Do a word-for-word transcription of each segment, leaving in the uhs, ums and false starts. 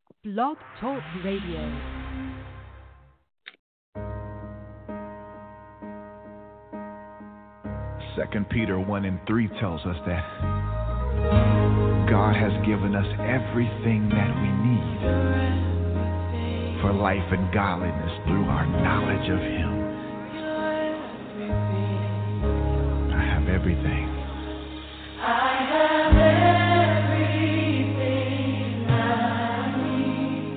Blog Talk Radio. Second Peter one and three tells us that God has given us everything that we need for life and godliness through our knowledge of Him. I have everything. I have everything I need.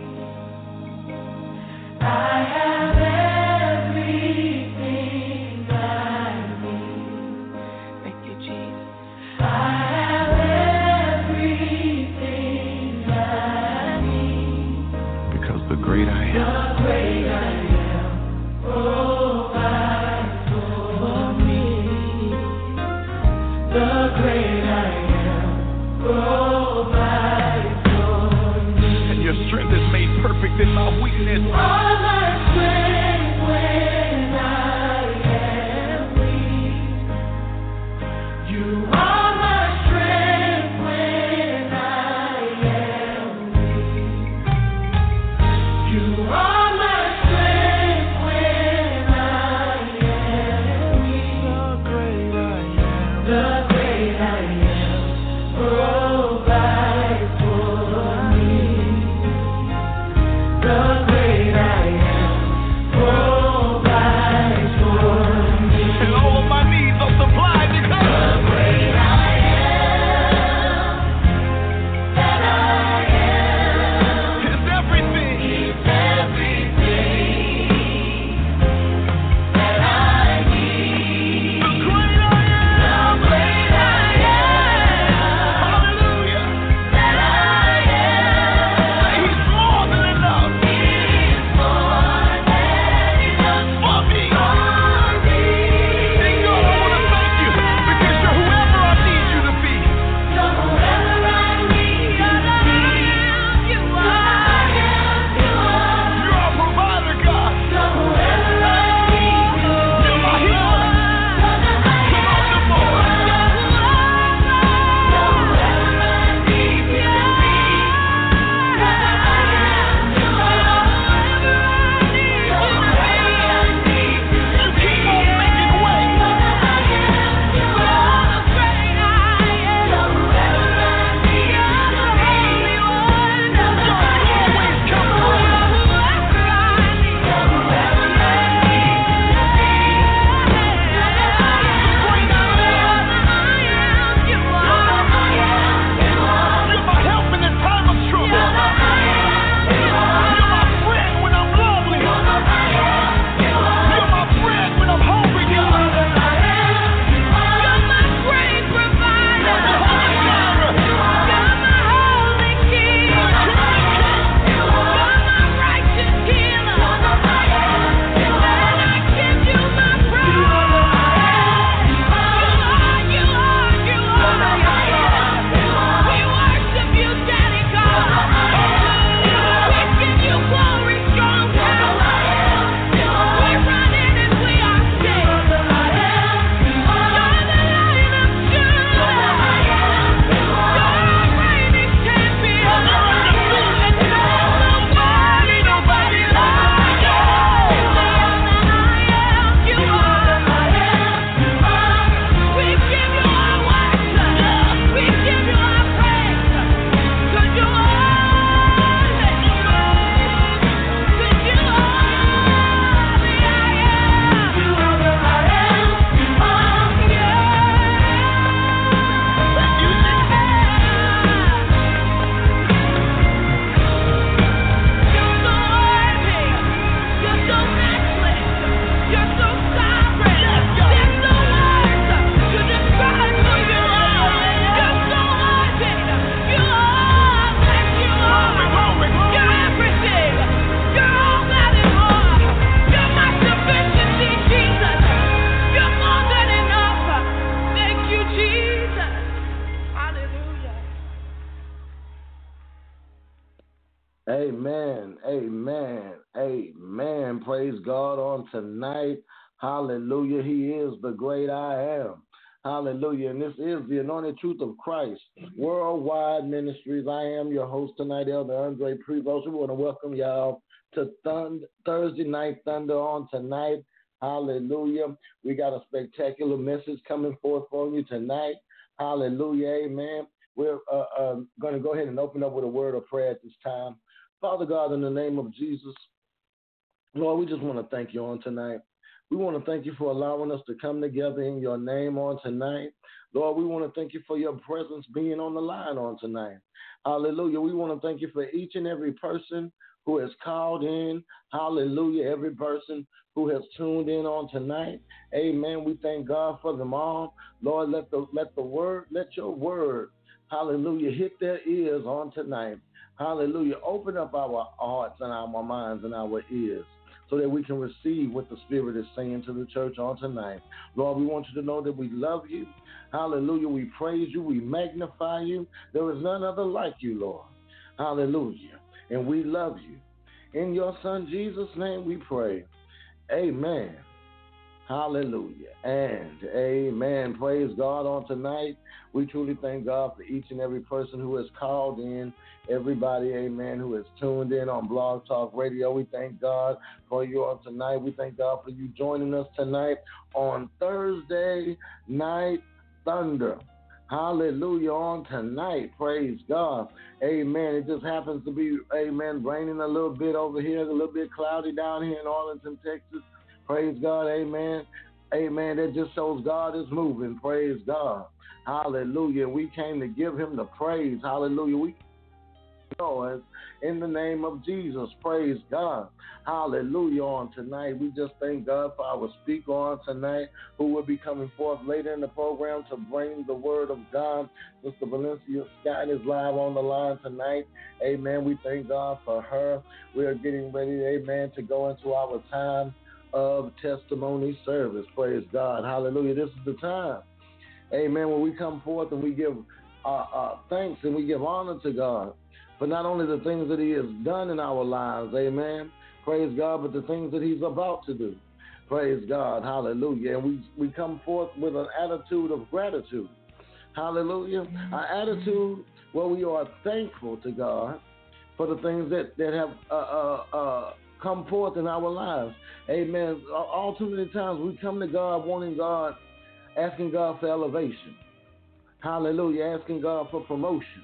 I have everything I need. Thank you, Jesus. I have everything I need. Because the great I am, The great I am provides for me. The great I am provides for me. and your strength is made perfect in my weakness. All my strength when I am weak. You are my strength when I am weak. You are my strength when I am weak. The great I am provides for me. The great I am provides for me. And all of my needs are supplied because The great I am that I am it's everything. is everything that I need. The great I am. The great I am Hallelujah. that I Say am He's more than enough is more than enough for me. for me. And God, I want to thank you because you're whoever I need you to be. You're whoever I need you to be. You are, you are. You're our provider, God. You're whoever I need you to be. You're my healer. You're the I Come on, am. come on. You're whoever I need you to be. You're the I am. You are. You're whoever I need you to You be. keep on making ways. You're the I am. You are the great I am. You're whoever I need you to be. You're the I am. always come You are whoever I need. You're whoever I need you to be. You're the I am. Great I am. You are the I am. You are. You're my help in the time of trouble. You're the I am. You are. You're my friend when I'm lonely. You're the I am. You are. You're my friend when I'm hungry, You are God. the I am. You are. You're my great provider. Jehovah Jireh. You are. You're my holy king. You're the I am. You are. You're my righteous healer. You're the I am. You are. And I give you my praise. You are the I am. You are. You are. You are. You're the I am. You are. We worship you, Daddy God. You're the I am. You are. We give you glory, strong tower. You're the I am. You are. We run in and we are safe. You're the I am. You are. You're the Lion of Judah. You're the I am. You are. You're our reigning champion. You're the I am. And there's nobody, nobody like you. You are the I am. You are the I am. You are. We give you our worship. We give you our praise. 'Cause you are the Cause you are the I am. You are the I am. You are. Thank you, Jesus. You're so worthy. You're so matchless. You're so sovereign. There's no words to describe who you are. You're so worthy. You are. Yes, you are. You're everything. You're all that and more. You're my sufficiency, Jesus. You're more than enough. Thank you, Jesus. Hallelujah. Amen. Amen. Amen. Praise God on tonight. Hallelujah. He is the great I am. Hallelujah. And this is the Anointed Truth of Christ, Worldwide Ministries. I am your host tonight, Elder Andre Prevost. We want to welcome y'all to Thund- Thursday Night Thunder on tonight. Hallelujah. We got a spectacular message coming forth for you tonight. Hallelujah. Amen. We're uh, uh, going to go ahead and open up with a word of prayer at this time. Father God, in the name of Jesus, Lord, we just want to thank you on tonight. We want to thank you for allowing us to come together in your name on tonight. Lord, we want to thank you for your presence being on the line on tonight. Hallelujah. We want to thank you for each and every person who has called in. Hallelujah. Every person who has tuned in on tonight. Amen. We thank God for them all. Lord, let the let the word, let your word, hallelujah, hit their ears on tonight. Hallelujah. Open up our hearts and our minds and our ears so that we can receive what the Spirit is saying to the church on tonight. Lord, we want you to know that we love you. Hallelujah. We praise you. We magnify you. There is none other like you, Lord. Hallelujah. And we love you. In your Son Jesus' name we pray. Amen. Hallelujah. And amen. Praise God on tonight. We truly thank God for each and every person who has called in, everybody, amen, who has tuned in on Blog Talk Radio. We thank God for you on tonight. We thank God for you joining us tonight on Thursday Night Thunder. Hallelujah on tonight. Praise God. Amen. It just happens to be, amen, raining a little bit over here, a little bit cloudy down here in Arlington, Texas. Praise God. Amen. Amen. That just shows God is moving. Praise God. Hallelujah. We came to give him the praise. Hallelujah. We Lord, in the name of Jesus. Praise God. Hallelujah on tonight. We just thank God for our speaker on tonight who will be coming forth later in the program to bring the word of God. Mister Valencia Scott is live on the line tonight. Amen. We thank God for her. We are getting ready, amen, to go into our time of testimony service. Praise God. Hallelujah. This is the time, amen, when we come forth and we give uh, uh, thanks and we give honor to God for not only the things that he has done in our lives, amen, praise God, but the things that he's about to do. Praise God. Hallelujah. And we, we come forth with an attitude of gratitude. Hallelujah. An attitude where we are thankful to God for the things that, that have uh, uh, uh, come forth in our lives. Amen. All too many times we come to God wanting God, asking God for elevation. Hallelujah. Asking God for promotion.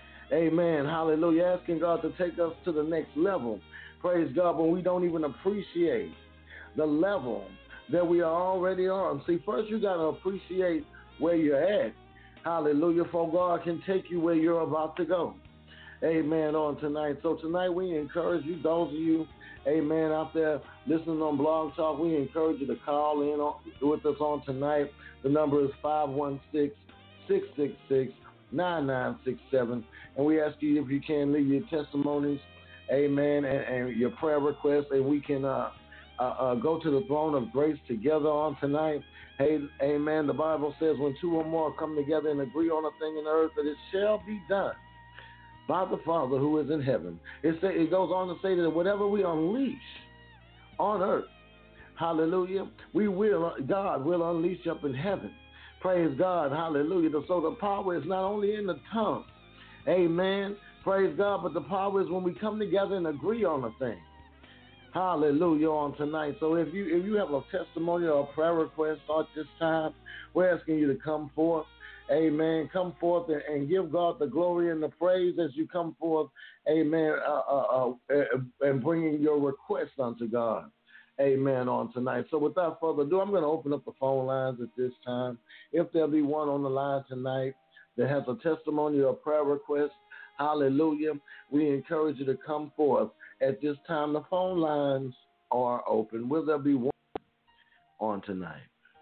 Amen. Hallelujah. Asking God to take us to the next level. Praise God. When we don't even appreciate the level that we are already on. See, first you got to appreciate where you're at. Hallelujah. For God can take you where you're about to go. Amen. On tonight. So tonight we encourage you, those of you, amen, out there listening on Blog Talk, we encourage you to call in on, with us on tonight. The number is five one six, six six six, nine nine six seven. And we ask you if you can leave your testimonies, amen, and, and your prayer requests, and we can uh, uh, uh, go to the throne of grace together on tonight. Hey, amen. The Bible says when two or more come together and agree on a thing in the earth, that it shall be done by the Father who is in heaven. It, say, it goes on to say that whatever we unleash on earth, hallelujah, we will, God will unleash up in heaven. Praise God, hallelujah. So the power is not only in the tongue, amen, praise God, but the power is when we come together and agree on a thing. Hallelujah on tonight. So if you if you have a testimony or a prayer request at this time, we're asking you to come forth. Amen. Come forth and, and give God the glory and the praise as you come forth. Amen. Uh, uh, uh, and bringing your request unto God. Amen. On tonight. So without further ado, I'm going to open up the phone lines at this time. If there'll be one on the line tonight that has a testimony or a prayer request, hallelujah, we encourage you to come forth. At this time, the phone lines are open. Will there be one on tonight?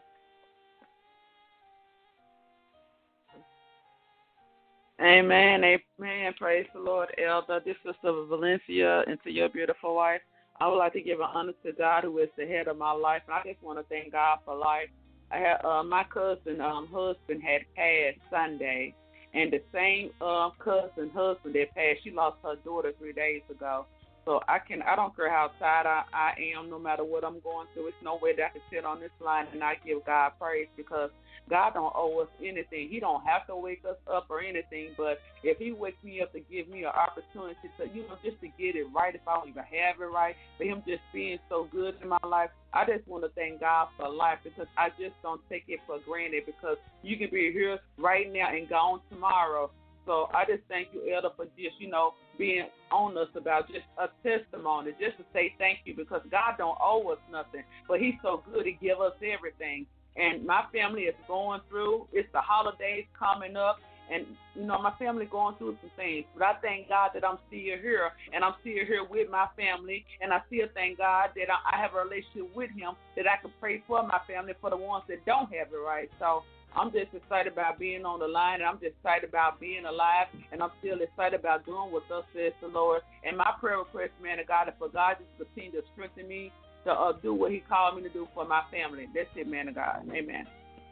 Amen, amen. Praise the Lord, Elder. This is Sister Valencia, and to your beautiful wife. I would like to give an honor to God, who is the head of my life. And I just want to thank God for life. I had uh, my cousin um, husband had passed Sunday, and the same uh, cousin husband that passed, she lost her daughter three days ago. So I can I don't care how tired I, I am, no matter what I'm going through. It's no way that I can sit on this line and not give God praise, because God don't owe us anything. He don't have to wake us up or anything, but if he wakes me up to give me an opportunity to, you know, just to get it right, if I don't even have it right, for him just being so good in my life, I just want to thank God for life, because I just don't take it for granted, because you can be here right now and gone tomorrow. So I just thank you, Elder, for just, you know, being on us about just a testimony, just to say thank you, because God don't owe us nothing, but he's so good to give us everything. And my family is going through, it's the holidays coming up, and, you know, my family going through some things. But I thank God that I'm still here, and I'm still here with my family, and I still thank God that I have a relationship with him, that I can pray for my family, for the ones that don't have it right. So I'm just excited about being on the line, and I'm just excited about being alive, and I'm still excited about doing what thus says the Lord. And my prayer request, man, to God, is for God just to continue to strengthen me to uh, do what he called me to do for my family. That's it, man of God. Amen.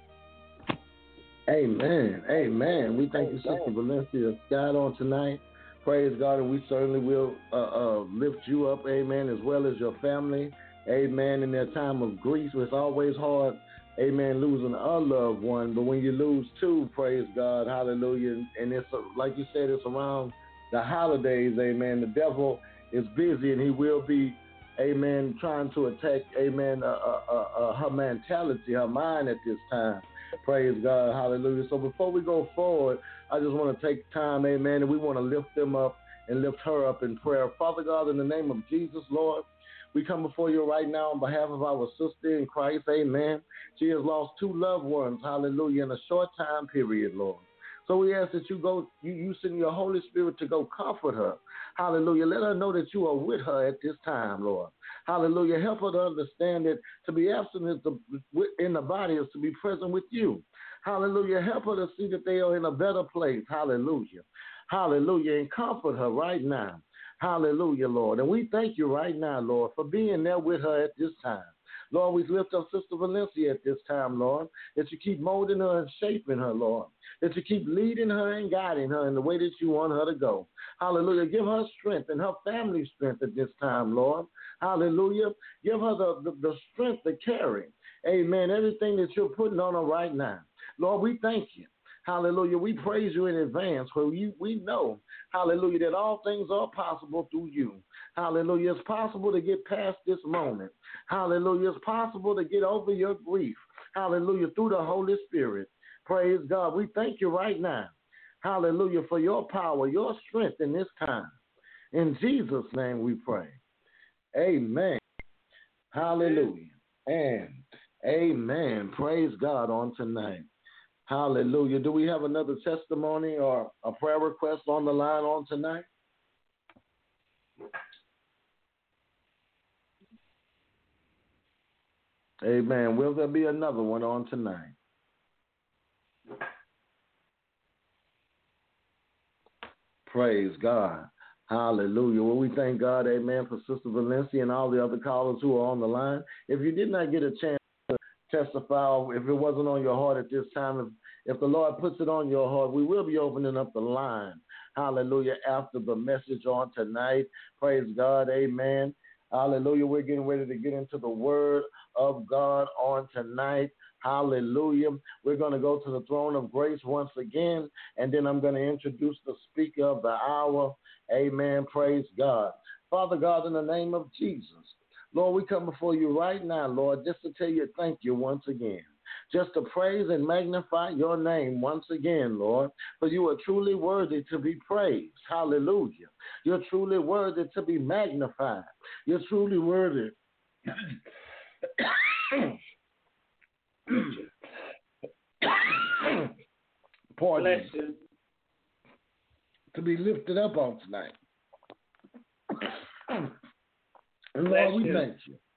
Amen. Amen. We thank you, Sister Valencia Scott, on tonight. Praise God, and we certainly will uh, uh, lift you up, amen, as well as your family. Amen. In their time of grief, it's always hard, amen, losing a loved one. But when you lose two, praise God, hallelujah. And it's, uh, like you said, it's around the holidays, amen. The devil is busy, and he will be, amen, trying to attack, amen, uh, uh, uh, uh, her mentality, her mind at this time. Praise God, hallelujah. So before we go forward, I just want to take time, amen, and we want to lift them up and lift her up in prayer. Father God, in the name of Jesus, Lord, we come before you right now on behalf of our sister in Christ, amen. She has lost two loved ones, hallelujah, in a short time period, Lord. So we ask that you go, you, you send your Holy Spirit to go comfort her. Hallelujah. Let her know that you are with her at this time, Lord. Hallelujah. Help her to understand that to be absent is to, in the body is to be present with you. Hallelujah. Help her to see that they are in a better place. Hallelujah. Hallelujah. And comfort her right now. Hallelujah, Lord. And we thank you right now, Lord, for being there with her at this time. Lord, we lift up Sister Valencia at this time, Lord, that you keep molding her and shaping her, Lord, that you keep leading her and guiding her in the way that you want her to go. Hallelujah. Give her strength and her family strength at this time, Lord. Hallelujah. Give her the, the, the strength to carry, amen, everything that you're putting on her right now. Lord, we thank you. Hallelujah. We praise you in advance, for you, we know, hallelujah, that all things are possible through you. Hallelujah. It's possible to get past this moment. Hallelujah. It's possible to get over your grief. Hallelujah. Through the Holy Spirit. Praise God. We thank you right now. Hallelujah. For your power, your strength in this time. In Jesus' name we pray. Amen. Hallelujah. And amen. Praise God on tonight. Hallelujah. Do we have another testimony or a prayer request on the line on tonight? Amen. Will there be another one on tonight? Praise God. Hallelujah. Well, we thank God, amen, for Sister Valencia and all the other callers who are on the line. If you did not get a chance to testify, if it wasn't on your heart at this time, if, if the Lord puts it on your heart, we will be opening up the line. Hallelujah. After the message on tonight. Praise God. Amen. Hallelujah. We're getting ready to get into the word of God on tonight. Hallelujah. We're going to go to the throne of grace once again, and then I'm going to introduce the speaker of the hour. Amen. Praise God. Father God, in the name of Jesus, Lord, we come before you right now, Lord, just to tell you thank you once again. Just to praise and magnify your name once again, Lord, for you are truly worthy to be praised. Hallelujah. You're truly worthy to be magnified. You're truly worthy. Pardon me. To be lifted up on tonight. And Lord, we thank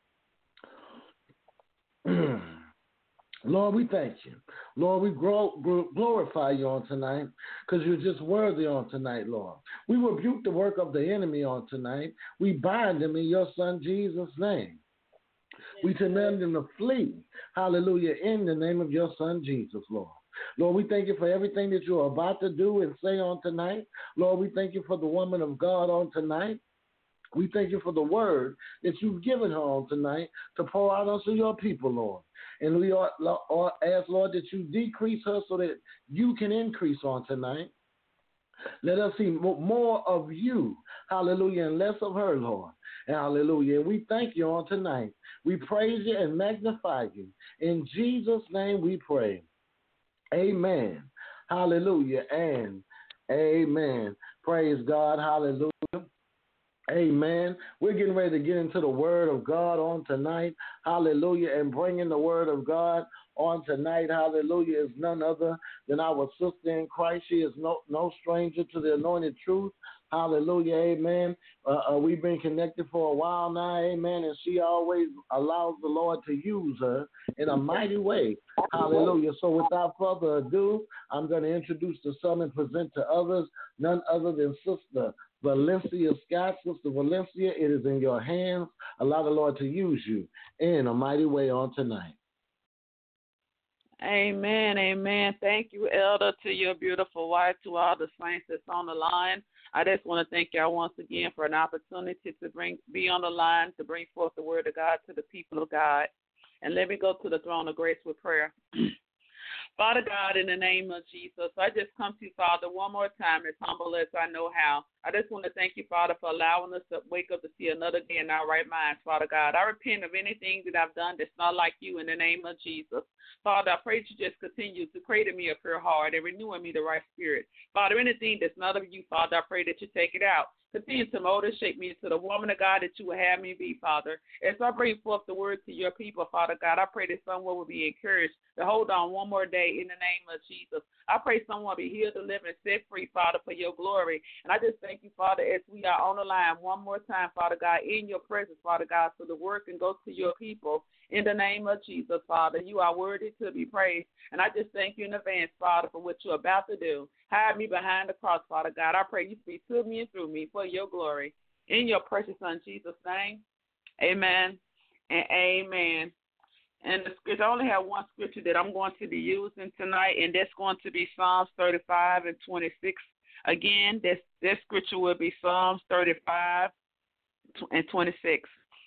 you. Lord, we thank you. Lord, we grow, glorify you on tonight because you're just worthy on tonight, Lord. We rebuke the work of the enemy on tonight. We bind him in your son Jesus' name. We command him to flee. Hallelujah. In the name of your son Jesus, Lord. Lord, we thank you for everything that you're about to do and say on tonight. Lord, we thank you for the woman of God on tonight. We thank you for the word that you've given her on tonight to pour out unto your people, Lord. And we are, are, ask, Lord, that you decrease her so that you can increase on tonight. Let us see more of you, hallelujah, and less of her, Lord. Hallelujah. And we thank you on tonight. We praise you and magnify you. In Jesus' name we pray. Amen. Hallelujah and amen. Praise God. Hallelujah. Amen. We're getting ready to get into the word of God on tonight. Hallelujah. And bringing the word of God on tonight, hallelujah, is none other than our sister in Christ. She is no, no stranger to the anointed truth. Hallelujah, amen. Uh, uh, we've been connected for a while now, amen, and she always allows the Lord to use her in a mighty way. Hallelujah. So without further ado, I'm going to introduce to some and present to others none other than Sister Valencia Scott. Sister Valencia, it is in your hands. Allow the Lord to use you in a mighty way on tonight. Amen, amen. Thank you, Elder, to your beautiful wife, to all the saints that's on the line. I just want to thank y'all once again for an opportunity to bring be on the line, to bring forth the word of God to the people of God. And let me go to the throne of grace with prayer. Father God, in the name of Jesus, I just come to you, Father, one more time, as humble as I know how. I just want to thank you, Father, for allowing us to wake up to see another day in our right minds, Father God. I repent of anything that I've done that's not like you in the name of Jesus. Father, I pray that you just continue to create in me a pure heart and renew in me the right spirit. Father, anything that's not of you, Father, I pray that you take it out. Continue to mold and shape me into the woman of God that you will have me be, Father. As I bring forth the word to your people, Father God, I pray that someone will be encouraged to hold on one more day in the name of Jesus. I pray someone will be healed, delivered, and set free, Father, for your glory. And I just thank you, Father, as we are on the line one more time, Father God, in your presence, Father God, so the word can go to your people. In the name of Jesus, Father, you are worthy to be praised. And I just thank you in advance, Father, for what you're about to do. Hide me behind the cross, Father God. I pray you speak to me and through me for your glory. In your precious Son, Jesus' name, amen and amen. And the scripture, I only have one scripture that I'm going to be using tonight, and that's going to be Psalms thirty-five and twenty-six. Again, this, this scripture will be Psalms thirty-five and twenty-six.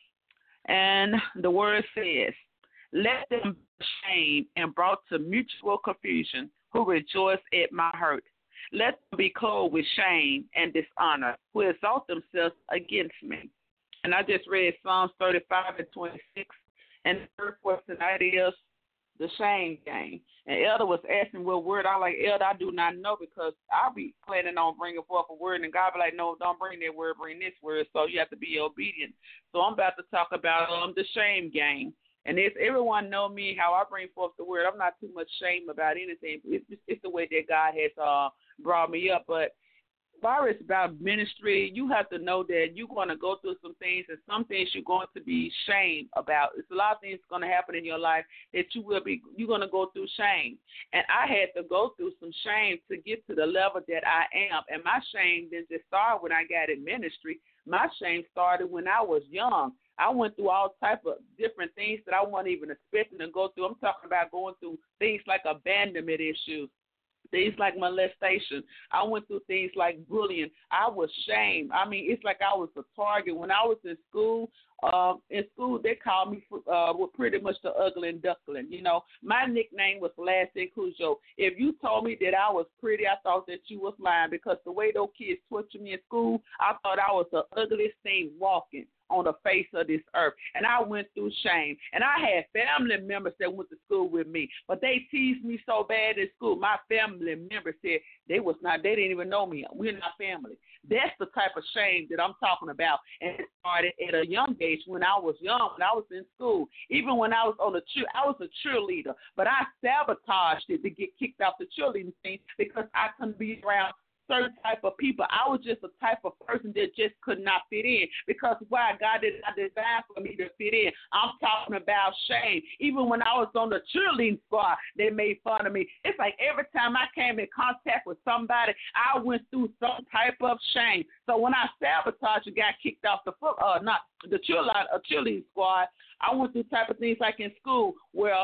And the word says, let them be ashamed and brought to mutual confusion who rejoice at my hurt. Let them be clothed with shame and dishonor who exalt themselves against me. And I just read Psalms thirty-five and twenty-six. And the third for tonight is the shame game. And Elder was asking what word. I like, Elder, I do not know, because I'll be planning on bringing forth a word, and God be like, no, don't bring that word, bring this word. So you have to be obedient. So I'm about to talk about um the shame game. And if everyone know me, how I bring forth the word, I'm not too much shame about anything. It's, it's the way that God has uh, brought me up. But as far as about ministry, you have to know that you're going to go through some things, and some things you're going to be shamed about. It's a lot of things going to happen in your life that you will be, you're going to go through shame. And I had to go through some shame to get to the level that I am. And my shame didn't just start when I got in ministry. My shame started when I was young. I went through all type of different things that I wasn't even expecting to go through. I'm talking about going through things like abandonment issues, things like molestation. I went through things like bullying. I was shamed. I mean, it's like I was a target. When I was in school, uh, in school, they called me uh, with pretty much the ugly duckling. You know, my nickname was Lassie Cujo. If you told me that I was pretty, I thought that you was lying, because the way those kids tortured me in school, I thought I was the ugliest thing walking on the face of this earth. And I went through shame. And I had family members that went to school with me, but they teased me so bad in school. My family members said they was not, they didn't even know me. We're not family. That's the type of shame that I'm talking about. And it started at a young age when I was young, when I was in school. Even when I was on the cheer, I was a cheerleader, but I sabotaged it to get kicked out the cheerleading team because I couldn't be around certain type of people. I was just a type of person that just could not fit in, because why? God did not design for me to fit in. I'm talking about shame. Even when I was on the cheerleading squad, they made fun of me. It's like every time I came in contact with somebody, I went through some type of shame. So when I sabotaged and got kicked off the foot, uh, not the cheerleading, uh, cheerleading squad, I went through type of things like in school where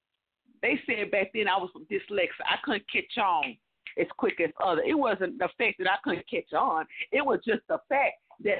they said back then I was dyslexic. I couldn't catch on as quick as others. It wasn't the fact that I couldn't catch on. It was just the fact that they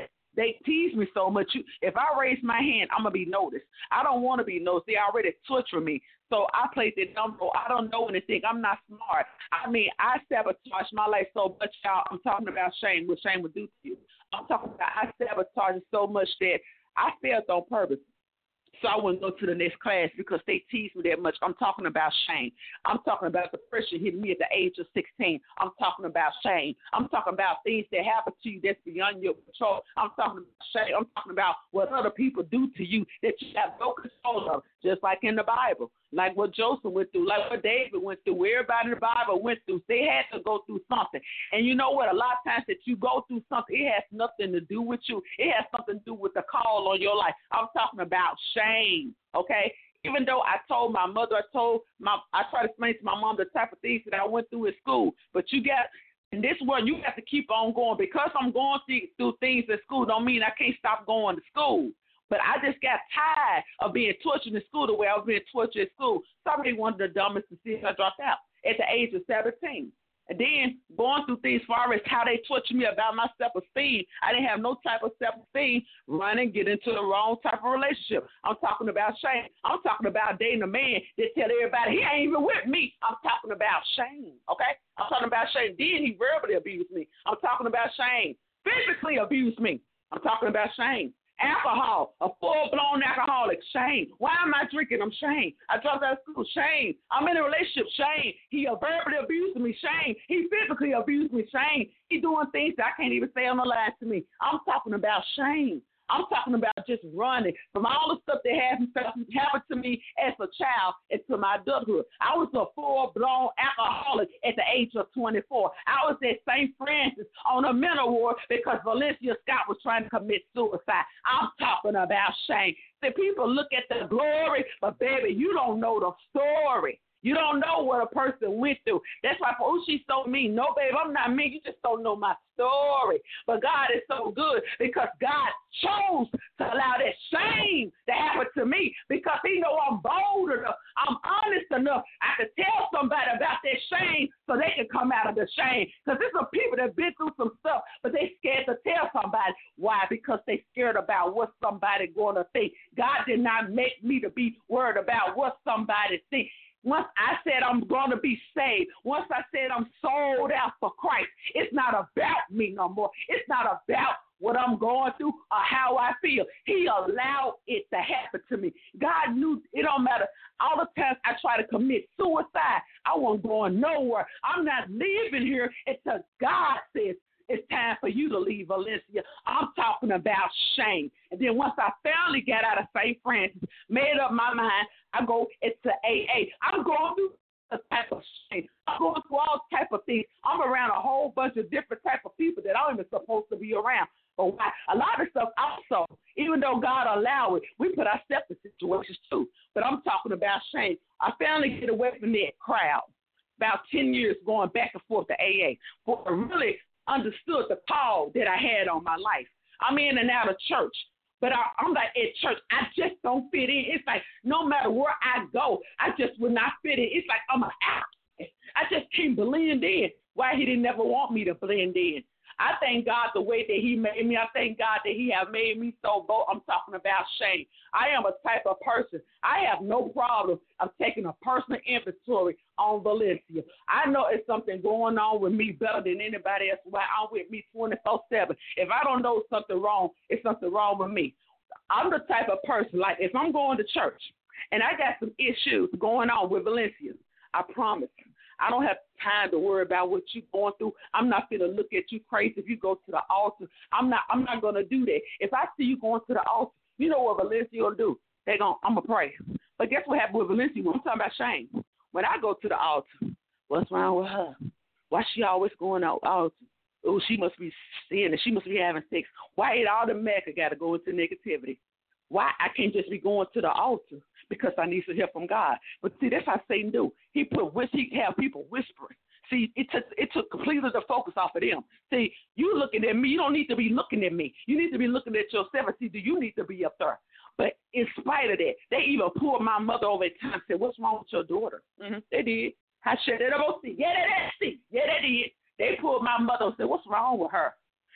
they tease me so much. You, if I raise my hand, I'm going to be noticed. I don't want to be noticed. They already torture me. So I played the dumb role. I don't know anything. I'm not smart. I mean, I sabotage my life so much, y'all. I'm talking about shame, what shame would do to you. I'm talking about I sabotage it so much that I failed on purpose. So I wouldn't go to the next class because they tease me that much. I'm talking about shame. I'm talking about depression hitting me at the age of sixteen. I'm talking about shame. I'm talking about things that happen to you that's beyond your control. I'm talking about shame. I'm talking about what other people do to you that you have no control of, just like in the Bible, like what Joseph went through, like what David went through, where everybody in the Bible went through. They had to go through something. And you know what? A lot of times that you go through something, it has nothing to do with you. It has something to do with the call on your life. I'm talking about shame, okay? Even though I told my mother, I told my, I tried to explain to my mom the type of things that I went through at school. But you got, in this world, you have to keep on going. Because I'm going through things at school don't mean I can't stop going to school. But I just got tired of being tortured in school the way I was being tortured at school. Somebody wanted the dumbest to see if I dropped out at the age of seventeen. And then going through things as far as how they tortured me about my self-esteem. I didn't have no type of self-esteem, run and get into the wrong type of relationship. I'm talking about shame. I'm talking about dating a man that tell everybody he ain't even with me. I'm talking about shame, okay? I'm talking about shame. Then he verbally abused me. I'm talking about shame. Physically abused me. I'm talking about shame. Alcohol, a full-blown alcoholic, shame. Why am I drinking? I'm shame. I dropped out of school, shame. I'm in a relationship, shame. He verbally abused me, shame. He physically abused me, shame. He doing things that I can't even say on the line to me. I'm talking about shame. I'm talking about just running from all the stuff that happened, happened to me as a child into my adulthood. I was a full-blown alcoholic at the age of twenty-four. I was at Saint Francis on a mental ward because Valencia Scott was trying to commit suicide. I'm talking about shame. See, people look at the glory, but baby, you don't know the story. You don't know what a person went through. That's why, oh, she's so mean. No, babe, I'm not mean. You just don't know my story. But God is so good because God chose to allow that shame to happen to me because he know I'm bold enough. I'm honest enough. I can tell somebody about that shame so they can come out of the shame. Because there's some people that have been through some stuff, but they scared to tell somebody. Why? Because they scared about what somebody going to think. God did not make me to be worried about what somebody thinks. Once I said I'm going to be saved, once I said I'm sold out for Christ, it's not about me no more. It's not about what I'm going through or how I feel. He allowed it to happen to me. God knew it don't matter. All the times I try to commit suicide, I wasn't going nowhere. I'm not leaving here until God says, it's time for you to leave Valencia. I'm talking about shame. And then once I finally got out of Saint Francis, made up my mind, I go into A A. I'm going through a type of shame. I'm going through all type of things. I'm around a whole bunch of different type of people that I'm even supposed to be around. But why? A lot of stuff also, even though God allowed it, we put ourselves in situations too. But I'm talking about shame. I finally get away from that crowd. About ten years going back and forth to A A. For really understood the call that I had on my life. I'm in and out of church, but I, I'm like at church, I just don't fit in. It's like no matter where I go, I just would not fit in. It's like I'm an outcast. I just can't blend in. Why he didn't never want me to blend in. I thank God the way that he made me. I thank God that he have made me so bold. I'm talking about shame. I am a type of person. I have no problem of taking a personal inventory on Valencia. I know it's something going on with me better than anybody else. Why I'm with me twenty-four seven. If I don't know something wrong, it's something wrong with me. I'm the type of person, like if I'm going to church and I got some issues going on with Valencia, I promise I don't have time to worry about what you're going through. I'm not going to look at you crazy if you go to the altar. I'm not I'm not going to do that. If I see you going to the altar, you know what Valencia will do. They're going, I'm going to pray. But guess what happened with Valencia? I'm talking about shame. When I go to the altar, what's wrong with her? Why she always going to the altar? Oh, she must be sinning. She must be having sex. Why it automatically got to go into negativity? Why I can't just be going to the altar? Because I need some help from God. But see, that's how Satan do. He put he have people whispering. See, it took it took completely the focus off of them. See, you looking at me, you don't need to be looking at me. You need to be looking at yourself and see, do you need to be up there? But in spite of that, they even pulled my mother over at times and said, what's wrong with your daughter? Mm-hmm. They did. I said, they don't see. Yeah, they did. See. Yeah, they did. They pulled my mother and said, what's wrong with her?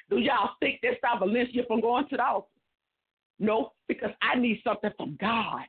Do y'all think that stop Valencia from going to the altar? No, because I need something from God.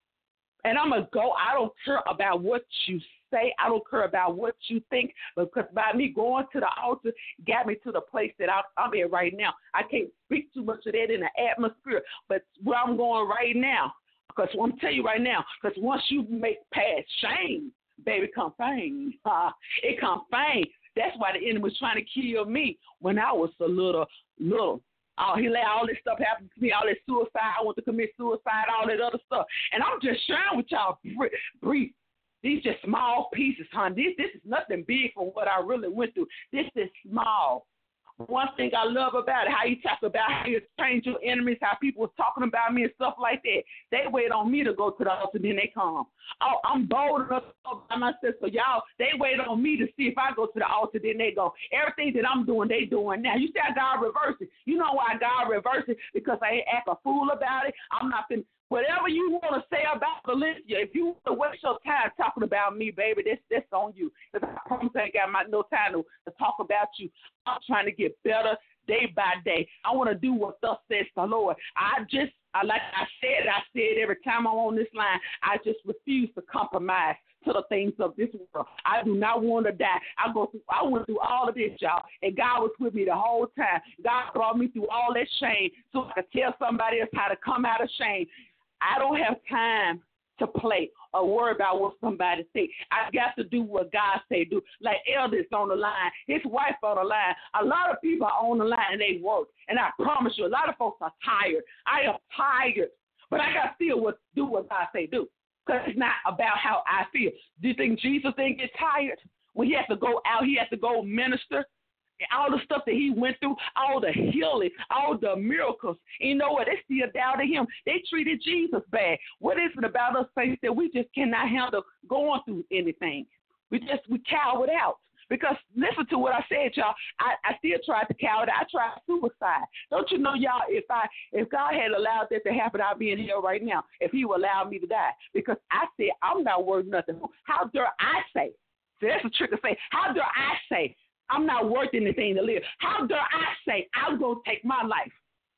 And I'm going to go. I don't care about what you say. I don't care about what you think. Because by me going to the altar got me to the place that I, I'm in right now. I can't speak too much of that in the atmosphere. But where I'm going right now, because I'm going to tell you right now, because once you make past shame, baby, come fame. Uh, it come fame. That's why the enemy was trying to kill me when I was a little, little. Oh, he let all this stuff happen to me, all this suicide. I want to commit suicide, all that other stuff. And I'm just sharing with y'all brief. These just small pieces, hon. This, this is nothing big for what I really went through. This is small. One thing I love about it, how you talk about how you change your enemies, how people was talking about me and stuff like that. They wait on me to go to the altar, then they come. Oh, I'm bold enough by myself. So y'all, they wait on me to see if I go to the altar, then they go. Everything that I'm doing, they doing now. You see how God reversed it. You know why God reversed it? Because I ain't act a fool about it. I'm not finna. Whatever you want to say about Valencia, if you want to waste your time talking about me, baby, that's, that's on you. Because I promise I ain't got my, no time to, to talk about you. I'm trying to get better day by day. I want to do what thus says the Lord. I just, I like I said, I said every time I'm on this line, I just refuse to compromise to the things of this world. I do not want to die. I go through, I went through all of this, y'all, and God was with me the whole time. God brought me through all that shame so I could tell somebody else how to come out of shame. I don't have time to play or worry about what somebody say. I got to do what God say do. Like Elder's on the line, his wife on the line. A lot of people are on the line and they work. And I promise you, a lot of folks are tired. I am tired, but I got to still what, do what God say do. Because it's not about how I feel. Do you think Jesus didn't get tired? When he had to go out, he had to go minister. All the stuff that he went through, all the healing, all the miracles. You know what? They still doubted him. They treated Jesus bad. What is it about us, saints, that we just cannot handle going through anything? We just, we cower it out. Because listen to what I said, y'all. I, I still tried to cower it. I tried suicide. Don't you know, y'all, if I if God had allowed that to happen, I'd be in hell right now, if he would allow me to die. Because I said, I'm not worth nothing. How dare I say? See, that's a trick to say. How dare I say? I'm not worth anything to live. How dare I say I'm going to take my life?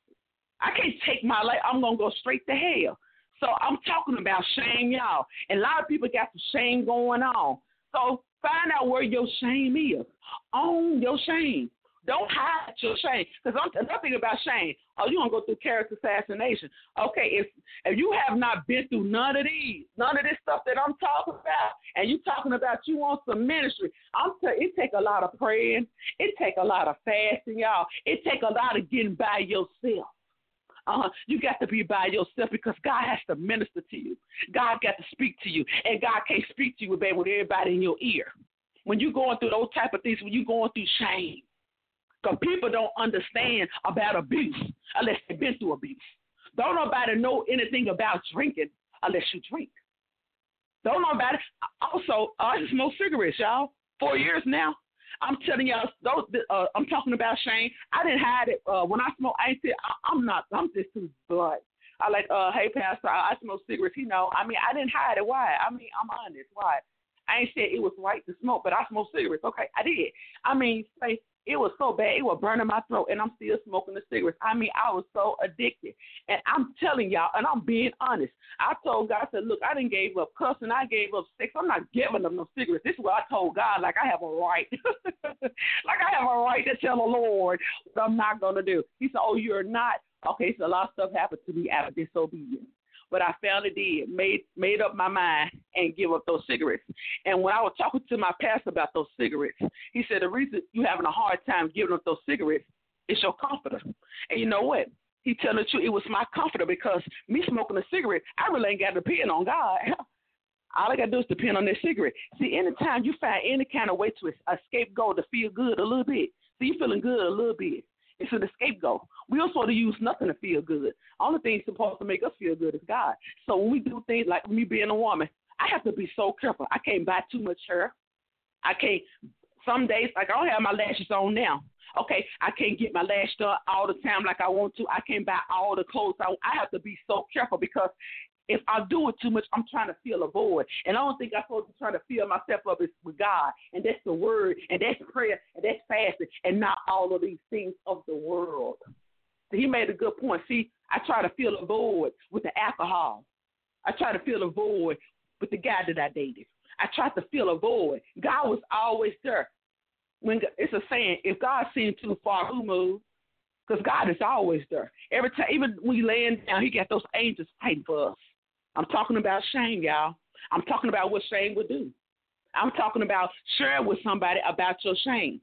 I can't take my life. I'm going to go straight to hell. So I'm talking about shame, y'all. And a lot of people got some shame going on. So find out where your shame is. Own your shame. Don't hide your shame. Because another thing about shame, oh, you're going to go through character assassination. Okay, if if you have not been through none of these, none of this stuff that I'm talking about, and you talking about you want some ministry, I'm t- it take a lot of praying. It take a lot of fasting, y'all. It take a lot of getting by yourself. Uh-huh. You got to be by yourself because God has to minister to you. God got to speak to you. And God can't speak to you, baby, with everybody in your ear. When you're going through those type of things, when you're going through shame, because people don't understand about abuse unless they've been through abuse. Don't nobody know anything about drinking unless you drink. Don't nobody. Also, I smoke cigarettes, y'all. Four years now. I'm telling y'all, those. Uh, I'm talking about shame. I didn't hide it. Uh, when I smoke, I ain't say, I, I'm not. I'm just too blunt. I like, uh, hey, Pastor, I, I smoke cigarettes. You know, I mean, I didn't hide it. Why? I mean, I'm honest. Why? I ain't said it was right to smoke, but I smoke cigarettes. Okay, I did. I mean, say, it was so bad. It was burning my throat, and I'm still smoking the cigarettes. I mean, I was so addicted. And I'm telling y'all, and I'm being honest. I told God, I said, look, I didn't gave up cussing. I gave up sex. I'm not giving them no cigarettes. This is what I told God, like I have a right. like I have a right to tell the Lord what I'm not going to do. He said, oh, you're not. Okay, so a lot of stuff happened to me out of disobedience. But I finally did, made made up my mind and give up those cigarettes. And when I was talking to my pastor about those cigarettes, he said the reason you're having a hard time giving up those cigarettes is your comforter. And you know what? He telling the truth, it was my comforter because me smoking a cigarette, I really ain't got to depend on God. All I got to do is depend on that cigarette. See, anytime you find any kind of way to escape goal to feel good a little bit, see, you feeling good a little bit. It's an scapegoat. We don't supposed to use nothing to feel good. Only thing supposed to make us feel good is God. So when we do things like me being a woman, I have to be so careful. I can't buy too much hair. I can't, some days, like I don't have my lashes on now. Okay, I can't get my lash done all the time like I want to. I can't buy all the clothes I want. I have to be so careful because If I do it too much, I'm trying to fill a void. And I don't think I'm supposed to try to fill myself up with God. And that's the word, and that's prayer, and that's fasting, and not all of these things of the world. So he made a good point. See, I try to fill a void with the alcohol. I try to fill a void with the guy that I dated. I tried to fill a void. God was always there. When it's a saying, if God seems too far, who moves? Because God is always there. Every time, even when you laying down, he got those angels fighting for us. I'm talking about shame, y'all. I'm talking about what shame would do. I'm talking about sharing with somebody about your shame.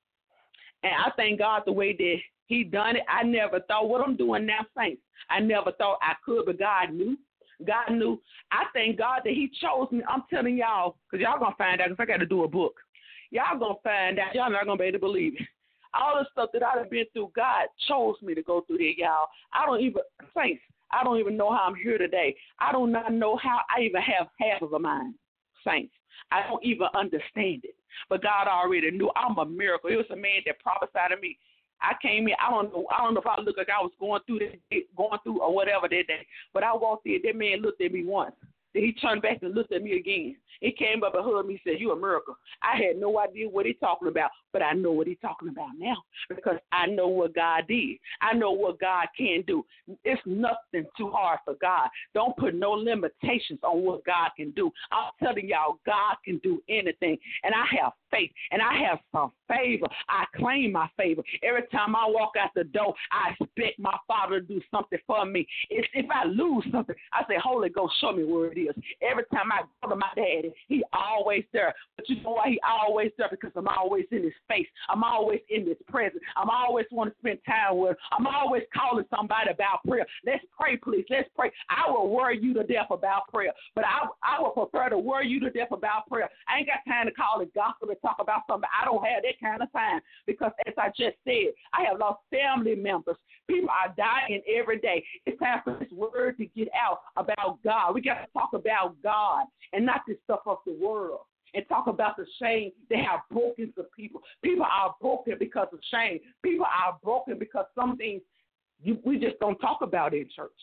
And I thank God the way that he done it. I never thought what I'm doing now, saints. I never thought I could, but God knew. God knew. I thank God that he chose me. I'm telling y'all, because y'all going to find out because I got to do a book. Y'all going to find out. Y'all not going to be able to believe it. All the stuff that I've been through, God chose me to go through there, y'all. I don't even, saints, I don't even know how I'm here today. I do not know how I even have half of a mind, saints. I don't even understand it. But God already knew I'm a miracle. It was a man that prophesied to me. I came in, I don't know, I don't know if I looked like I was going through that, going through or whatever that day. But I walked in, that man looked at me once. Then he turned back and looked at me again. He came up and hugged me and said, "You a miracle." I had no idea what he's talking about, but I know what he's talking about now because I know what God did. I know what God can do. It's nothing too hard for God. Don't put no limitations on what God can do. I'm telling y'all, God can do anything, and I have faith, and I have some favor. I claim my favor. Every time I walk out the door, I expect my Father to do something for me. It's, if I lose something, I say, "Holy Ghost, show me where it is." Every time I go to my daddy, he always there. But you know why he always there? Because I'm always in his face. I'm always in his presence. I'm always want to spend time with him. I'm always calling somebody about prayer. Let's pray, please. Let's pray. I will worry you to death about prayer, but I I will prefer to worry you to death about prayer. I ain't got time to call it gospel and talk about something. I don't have that kind of time because, as I just said, I have lost family members. People are dying every day. It's time for this word to get out about God. We got to talk about God and not this stuff of the world. And talk about the shame that have broken some people. People are broken because of shame. People are broken because some things you, we just don't talk about in church.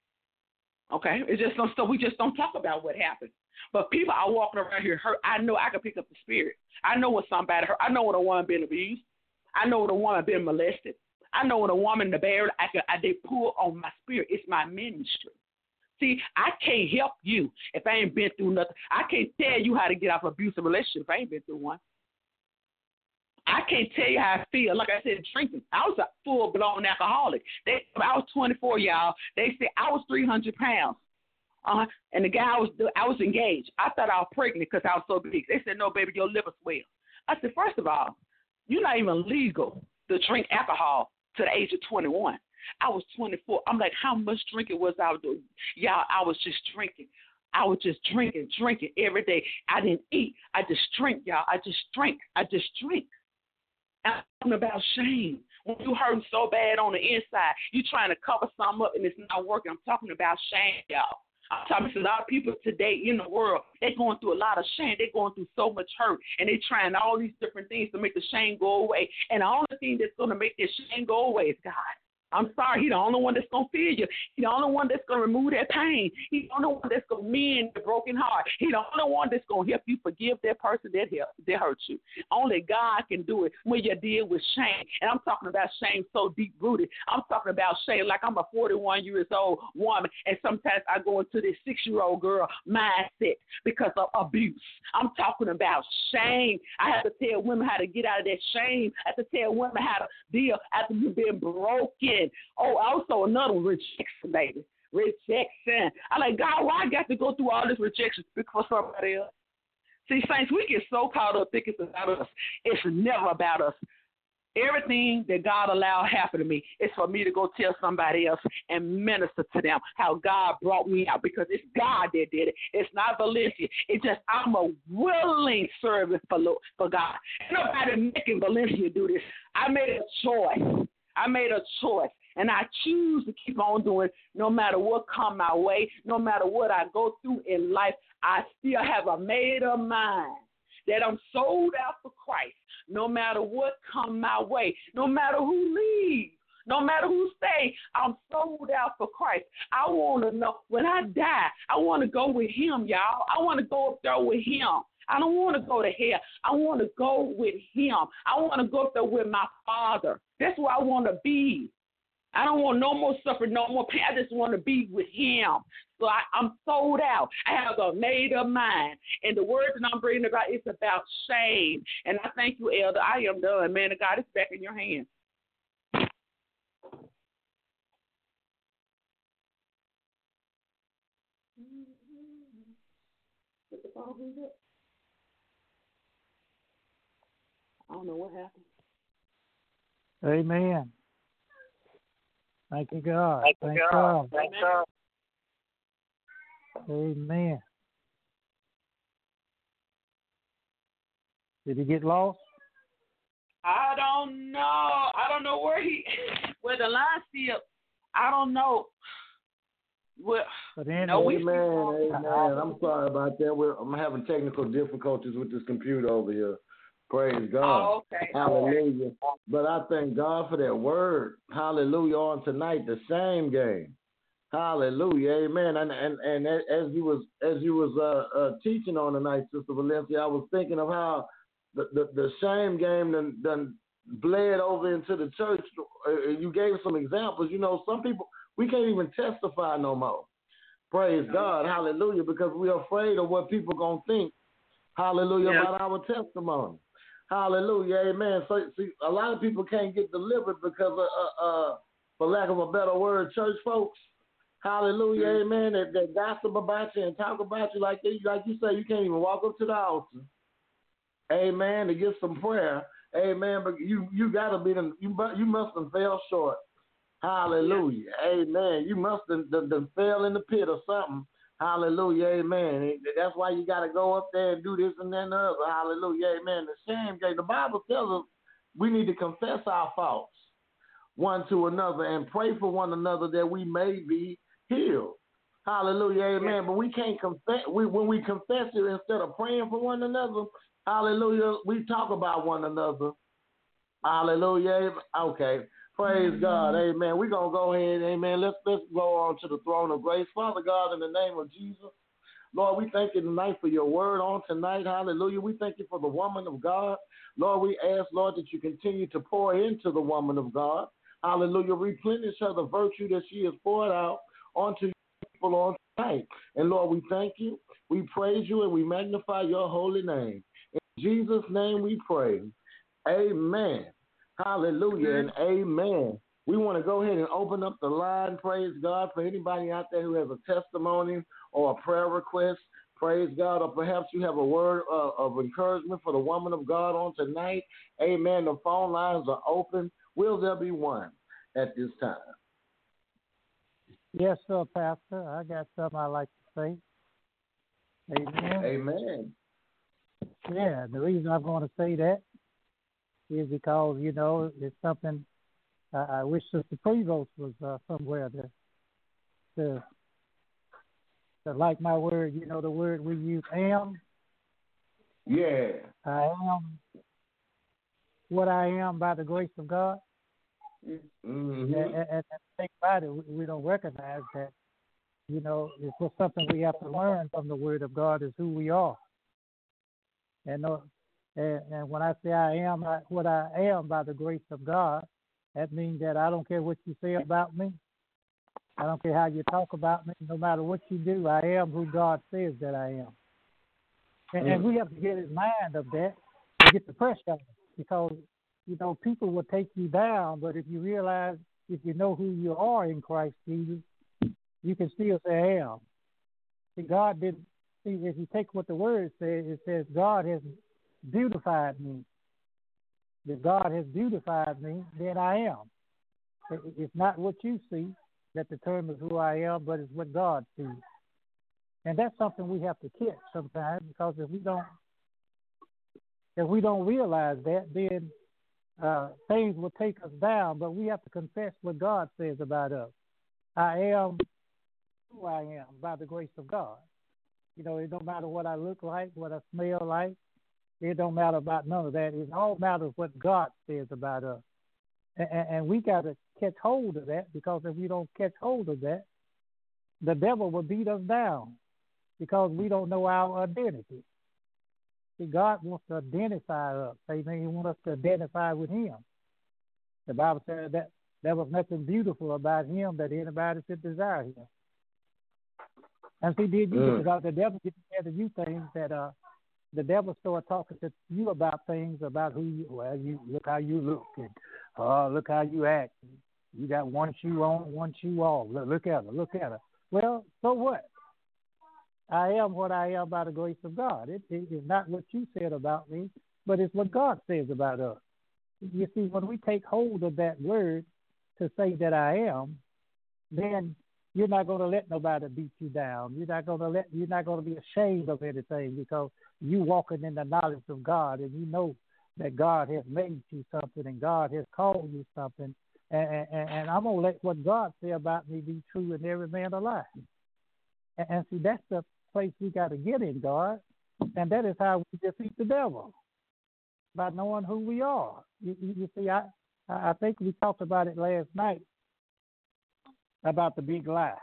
Okay? It's just some stuff we just don't talk about what happened. But people are walking around here hurt. I know I can pick up the spirit. I know what somebody hurt. I know when a woman been abused. I know when a woman been molested. I know when a woman in the barrel, I can, I, they pull on my spirit. It's my ministry. See, I can't help you if I ain't been through nothing. I can't tell you how to get out of abusive relationship if I ain't been through one. I can't tell you how I feel. Like I said, drinking. I was a full-blown alcoholic. They, I was twenty-four, y'all. They said I was three hundred pounds. Uh-huh. And the guy I was I was engaged. I thought I was pregnant because I was so big. They said, "No, baby, your liver swell." I said, first of all, you're not even legal to drink alcohol to the age of twenty-one. I was twenty-four. I'm like, how much drinking was I doing? Y'all, I was just drinking. I was just drinking, drinking every day. I didn't eat. I just drink, y'all. I just drink. I just drink. I'm talking about shame. When you hurting so bad on the inside, you trying to cover something up and it's not working. I'm talking about shame, y'all. I'm talking to a lot of people today in the world. They're going through a lot of shame. They're going through so much hurt, and they're trying all these different things to make the shame go away. And the only thing that's going to make this shame go away is God. I'm sorry, he's the only one that's going to feel you. He's the only one that's going to remove that pain. He's the only one that's going to mend the broken heart. He's the only one that's going to help you forgive that person that, help, that hurt you. Only God can do it when you deal with shame. And I'm talking about shame so deep-rooted. I'm talking about shame like I'm a forty-one years old woman, and sometimes I go into this six-year-old girl mindset because of abuse. I'm talking about shame. I have to tell women how to get out of that shame. I have to tell women how to deal after you've been broken. Oh, also another one, rejection, baby. Rejection. I like, God, why I got to go through all this rejection for somebody else? See, saints, we get so caught up thinking it's about us. It's never about us. Everything that God allowed happen to me is for me to go tell somebody else and minister to them how God brought me out, because it's God that did it. It's not Valencia. It's just I'm a willing servant for, for God. Ain't nobody making Valencia do this. I made a choice. I made a choice, and I choose to keep on doing no matter what come my way, no matter what I go through in life. I still have a made up mind that I'm sold out for Christ no matter what come my way, no matter who leaves, No matter who say, I'm sold out for Christ. I want to know when I die, I want to go with him, y'all. I want to go up there with him. I don't want to go to hell. I want to go with him. I want to go up there with my Father. That's where I want to be. I don't want no more suffering, no more pain. I just want to be with him. So I, I'm sold out. I have a made-up mind. And the words that I'm bringing about, it's about shame. And I thank you, Elder. I am done. Man of God, it's back in your hands. I don't know what happened. Amen. Thank you, God. Thank Thank you, God. God. Thank God. Amen. Did he get lost? I don't know. I don't know where he, where the line still. I don't know. Well, But anyway, no, we. Amen, amen. I'm sorry about that. We're, I'm having technical difficulties with this computer over here. Praise God. Oh, okay. Hallelujah. But I thank God for that word. Hallelujah. On tonight, the same game. Hallelujah. Amen. And and, and as you was as you was uh, uh, teaching on tonight, Sister Valencia, I was thinking of how the, the, the shame game done, done bled over into the church. Uh, you gave some examples. You know, some people, we can't even testify no more. Praise God. Hallelujah. Because we're afraid of what people going to think. Hallelujah. Yeah. About our testimony. Hallelujah. Amen. So, see, a lot of people can't get delivered because, of, uh, uh, for lack of a better word, church folks. Hallelujah. Mm-hmm. Amen. That, that gossip about you and talk about you like they, like you say, you can't even walk up to the altar. Amen. To get some prayer. Amen. But you, you got to be, the, you, you must have fell short. Hallelujah. Yeah. Amen. You must have, have, have fell in the pit or something. Hallelujah. Amen. That's why you got to go up there and do this and that and the other. Hallelujah. Amen. The shame game. The Bible tells us we need to confess our faults one to another and pray for one another that we may be healed. Hallelujah. Amen. Yeah. But we can't confess. We, when we confess it instead of praying for one another, hallelujah, we talk about one another. Hallelujah. Okay. Praise mm-hmm. God. Amen. We're going to go ahead. Amen. Let's, let's go on to the throne of grace. Father God, in the name of Jesus, Lord, we thank you tonight for your word on tonight. Hallelujah. We thank you for the woman of God. Lord, we ask, Lord, that you continue to pour into the woman of God. Hallelujah. Replenish her the virtue that she has poured out onto your people on tonight. And Lord, we thank you. We praise you and we magnify your holy name. In Jesus' name we pray. Amen. Hallelujah and amen. We want to go ahead and open up the line, praise God, for anybody out there who has a testimony or a prayer request, praise God, or perhaps you have a word uh, of encouragement for the woman of God on tonight. Amen. The phone lines are open. Will there be one at this time? Yes, sir, Pastor. I got something I'd like to say. Amen. Amen. Yeah, the reason I'm going to say that is because, you know, it's something uh, I wish Sister Prevost was uh, somewhere to, to to like my word, you know, the word we use, am. Yeah. I am what I am by the grace of God. Mm-hmm. And, and, and think about it, we, we don't recognize that, you know, it's just something we have to learn from the word of God is who we are. And uh, And, and when I say I am what I am by the grace of God, that means that I don't care what you say about me. I don't care how you talk about me. No matter what you do, I am who God says that I am. And, mm. and we have to get in mind of that to get the pressure out, because, you know, people will take you down, but if you realize, if you know who you are in Christ Jesus, you can still say I am. See, God didn't, see, if you take what the word says, it says God has beautified me. If God has beautified me, then I am. It's not what you see that determines who I am, but it's what God sees. And that's something we have to catch sometimes, because if we don't, if we don't realize that, then uh, things will take us down. But we have to confess what God says about us. I am who I am by the grace of God. You know, it don't matter what I look like, what I smell like. It don't matter about none of that. It all matters what God says about us. And, and we got to catch hold of that, because if we don't catch hold of that, the devil will beat us down because we don't know our identity. See, God wants to identify us. Amen. He wants us to identify with him. The Bible says that there was nothing beautiful about him that anybody should desire him. And see, did you Mm. because the devil gets to you things that uh the devil started talking to you about things about who you well, you look how you look and uh look how you act. You got one shoe on, one shoe off. Look, look at her, look at her. Well, so what? I am what I am by the grace of God. It, it is not what you said about me, but it's what God says about us. You see, when we take hold of that word to say that I am, then you're not going to let nobody beat you down. You're not going to let. You're not going to be ashamed of anything because you walking in the knowledge of God, and you know that God has made you something, and God has called you something. And, and, and I'm gonna let what God say about me be true in every man alive. And, and see, that's the place we got to get in, God, and that is how we defeat the devil, by knowing who we are. You, you, you see, I I think we talked about it last night about the big lie.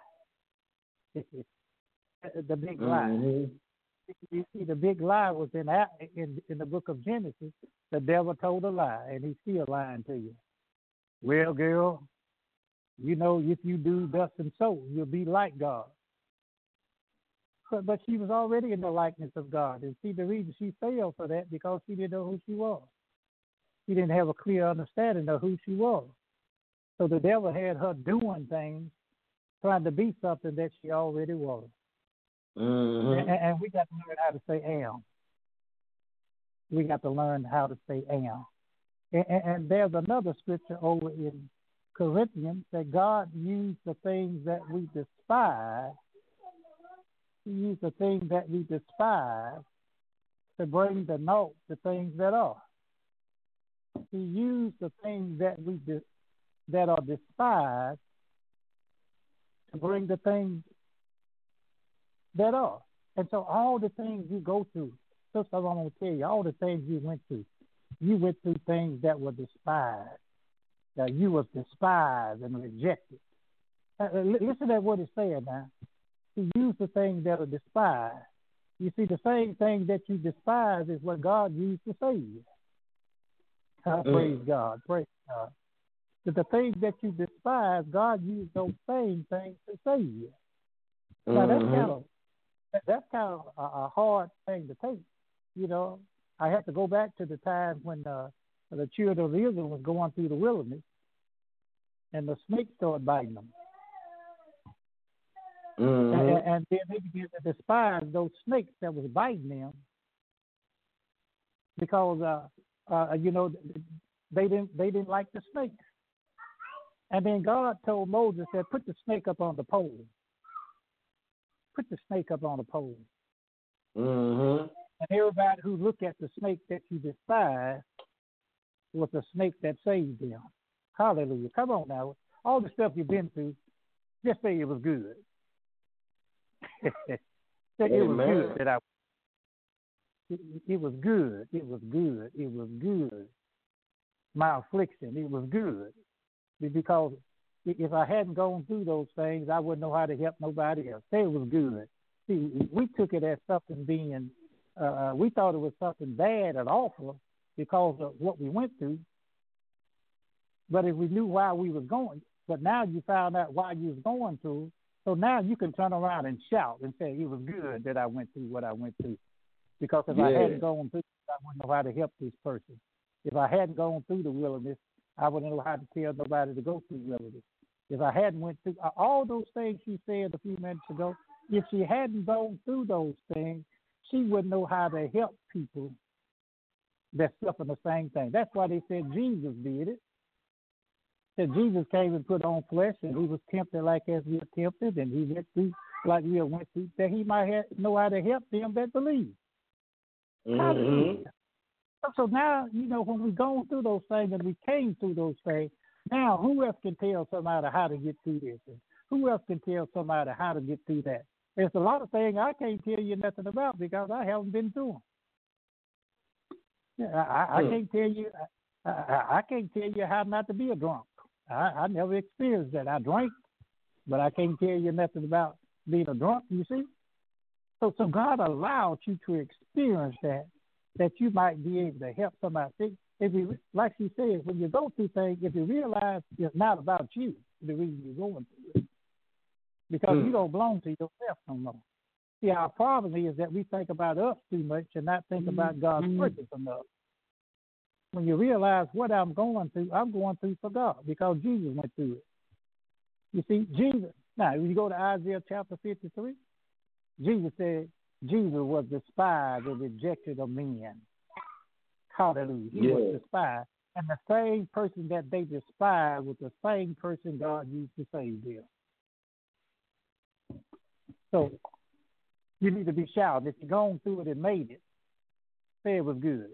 The big lie. Mm-hmm. You see, the big lie was in, in in the book of Genesis. The devil told a lie, and he's still lying to you. Well, girl, you know, if you do thus and so, you'll be like God. But, but she was already in the likeness of God. And see, the reason she failed for that, because she didn't know who she was. She didn't have a clear understanding of who she was. So the devil had her doing things, trying to be something that she already was. Mm-hmm. And, and we got to learn how to say am. We got to learn how to say am. And, and, and there's another scripture over in Corinthians that God used the things that we despise. He used the things that we despise to bring to naught the things that are. He used the things that we de- that are despised to bring the things that are. And so all the things you go through, just I'm going to tell you, all the things you went through, you went through things that were despised. That you were despised and rejected. Uh, listen to what it's saying now. He used the things that are despised. You see, the same thing that you despise is what God used to save you. Uh, Mm. Praise God. Praise God. But the things that you despise, God used those same things to save you. Now, that's Mm-hmm. kind of that- that's kind of a, a hard thing to take. You know, I have to go back to the time when uh, the children of Israel was going through the wilderness, and the snakes started biting them. Mm-hmm. And, and then they began to despise those snakes that was biting them because, uh, uh, you know, they didn't they didn't like the snakes. And then God told Moses that put the snake up on the pole. Put the snake up on the pole. Mm-hmm. And everybody who looked at the snake that you despise was the snake that saved them. Hallelujah. Come on now. All the stuff you've been through, just say it was good. Say it was Amen. good that I it, it was good. It was good. It was good. My affliction, it was good. Because if I hadn't gone through those things, I wouldn't know how to help nobody else. Say it was good. See, we took it as something being, uh, we thought it was something bad and awful because of what we went through. But if we knew why we was going, but now you found out why you was going through, so now you can turn around and shout and say, it was good that I went through what I went through. Because if I Yeah. hadn't gone through, I wouldn't know how to help this person. If I hadn't gone through the wilderness, I wouldn't know how to tell nobody to go through the wilderness. If I hadn't went through all those things she said a few minutes ago, if she hadn't gone through those things, she wouldn't know how to help people that suffer the same thing. That's why they said Jesus did it. That Jesus came and put on flesh, and he was tempted like as we are tempted, and he went through like we went through, that he might have, know how to help them that believe. Mm-hmm. Hallelujah. So now, you know, when we're going through those things and we came through those things, now who else can tell somebody how to get through this? And who else can tell somebody how to get through that? There's a lot of things I can't tell you nothing about because I haven't been through them. Yeah, I, I, I Hmm. can't tell you. I, I, I can't tell you how not to be a drunk. I, I never experienced that. I drank, but I can't tell you nothing about being a drunk, you see? So so God allowed you to experience that, that you might be able to help somebody. See, if you, like she said, when you go through things, if you realize it's not about you, the reason you're going through it, because mm. you don't belong to yourself no more. See, our problem is that we think about us too much and not think about God's mm. purpose enough. When you realize what I'm going through, I'm going through for God because Jesus went through it. You see, Jesus, now, when you go to Isaiah chapter fifty-three, Jesus said Jesus was despised and rejected of men. Hallelujah. He yeah. was despised. And the same person that they despised was the same person God used to save them. So you need to be shouting. If you're going through it and made it, say it was good.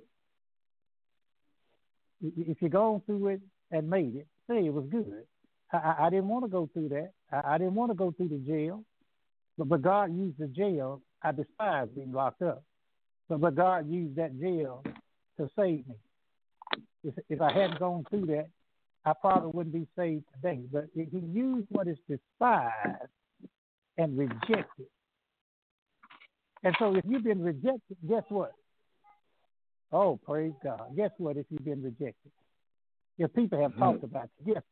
If you're going through it and made it, say it was good. I, I, I didn't want to go through that. I, I didn't want to go through the jail. But, but God used the jail. I despise being locked up. But, but God used that jail to save me. If, if I hadn't gone through that, I probably wouldn't be saved today. But he used what is despised and rejected. And so if you've been rejected, guess what? Oh, praise God. Guess what if you've been rejected? If people have talked about you, guess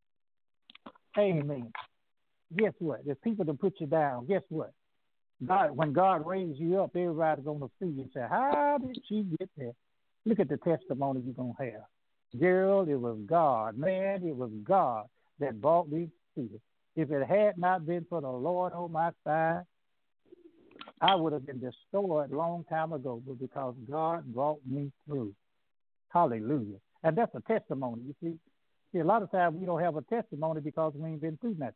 Amen. Guess what? If people have put you down, guess what? God, when God raised you up, everybody's going to see you and say, how did she get there? Look at the testimony you're going to have. Girl, it was God. Man, it was God that brought me through it. If it had not been for the Lord on my side, I would have been destroyed a long time ago, but because God brought me through. Hallelujah. And that's a testimony, you see. See, a lot of times we don't have a testimony because we ain't been through nothing.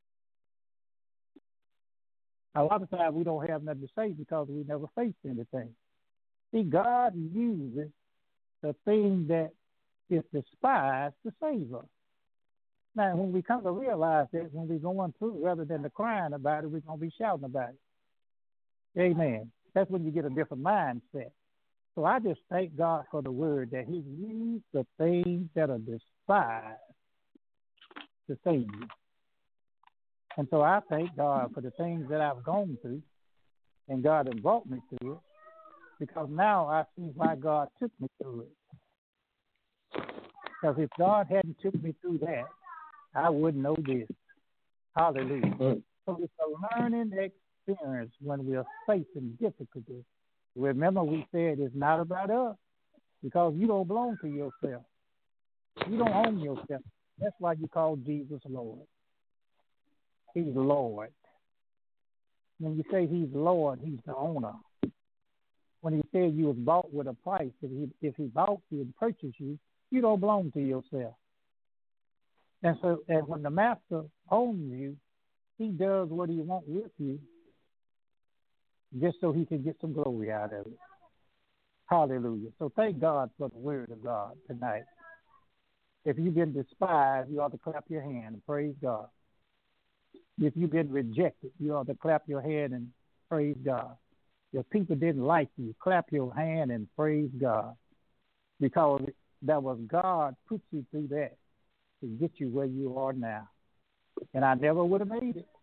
A lot of times we don't have nothing to say because we never faced anything. See, God uses the thing that is despised to save us. Now, when we come to realize that, when we're going through, rather than the crying about it, we're going to be shouting about it. Amen. That's when you get a different mindset. So I just thank God for the word that he used the things that are despised to save you. And so I thank God for the things that I've gone through, and God has brought me through it, because now I see why God took me through it. Because if God hadn't took me through that, I wouldn't know this. Hallelujah. Mm. So it's a learning experience when we're facing difficulties. Remember, we said it's not about us, because you don't belong to yourself. You don't own yourself. That's why you call Jesus Lord. He's Lord. When you say he's Lord, he's the owner. When he said you was bought with a price, if he, if he bought you and purchased you, you don't belong to yourself. And so, and when the master owns you, he does what he wants with you just so he can get some glory out of it. Hallelujah. So thank God for the word of God tonight. If you've been despised, you ought to clap your hand and praise God. If you've been rejected, you ought to clap your hand and praise God. If people didn't like you, clap your hand and praise God. Because that was God put you through that to get you where you are now. And I never would have made it.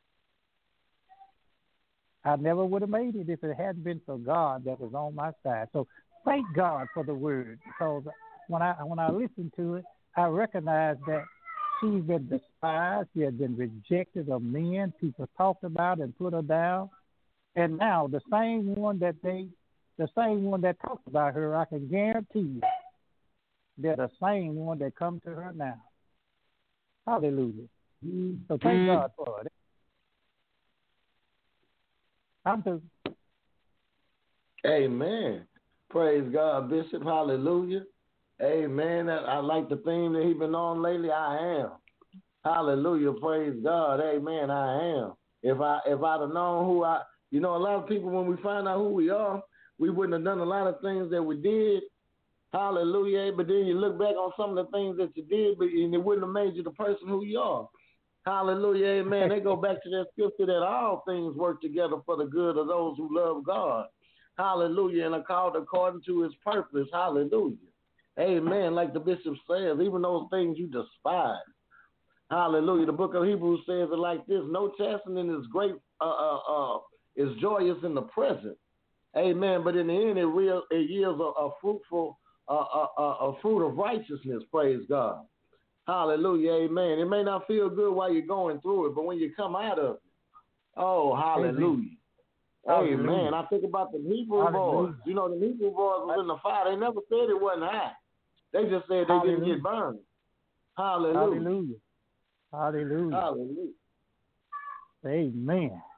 I never would have made it if it hadn't been for God that was on my side. So thank God for the word, because when I when I listen to it, I recognize that she's been despised, she has been rejected of men. People talked about and put her down. And now the same one that they, the same one that talked about her, I can guarantee you, they're the same one that come to her now. Hallelujah. So thank God for it. I'm through. Amen. Praise God, Bishop. Hallelujah. Amen. I like the theme that he's been on lately. I am. Hallelujah. Praise God. Amen. I am. If I if I'd have known who I, you know, a lot of people, when we find out who we are, we wouldn't have done a lot of things that we did. Hallelujah. But then you look back on some of the things that you did, but and it wouldn't have made you the person who you are. Hallelujah. Amen. They go back to that scripture that all things work together for the good of those who love God. Hallelujah. And are called according to his purpose. Hallelujah. Amen. Like the bishop says, even those things you despise. Hallelujah. The book of Hebrews says it like this: no chastening is great, uh, uh, uh, is joyous in the present. Amen. But in the end, it, real, it yields a, a fruitful, uh, a, a, a fruit of righteousness. Praise God. Hallelujah. Amen. It may not feel good while you're going through it, but when you come out of it, oh, hallelujah. Amen. Amen. I think about the Hebrew hallelujah. boys. You know, the Hebrew boys was in the fire. They never said it wasn't hot. They just said they hallelujah. didn't get burned. Hallelujah. Hallelujah. Hallelujah. Hallelujah. Amen.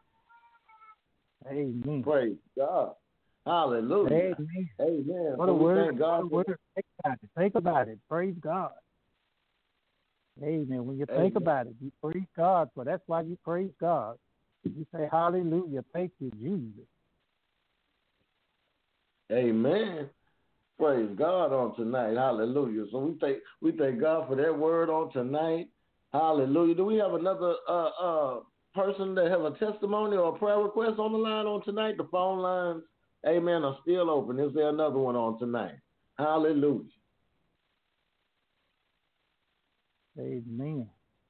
Amen. Praise God. Hallelujah. Amen. Amen. What a word. Thank God. What a word. Think about it. Think about it. Praise God. Amen. When you Amen. think about it, you praise God for. That's why you praise God. You say hallelujah. Thank you, Jesus. Amen. Praise God on tonight. Hallelujah. So we thank we thank God for that word on tonight. Hallelujah. Do we have another uh, uh, person that have a testimony or a prayer request on the line on tonight? The phone lines, amen, are still open. Is there another one on tonight? Hallelujah. Amen.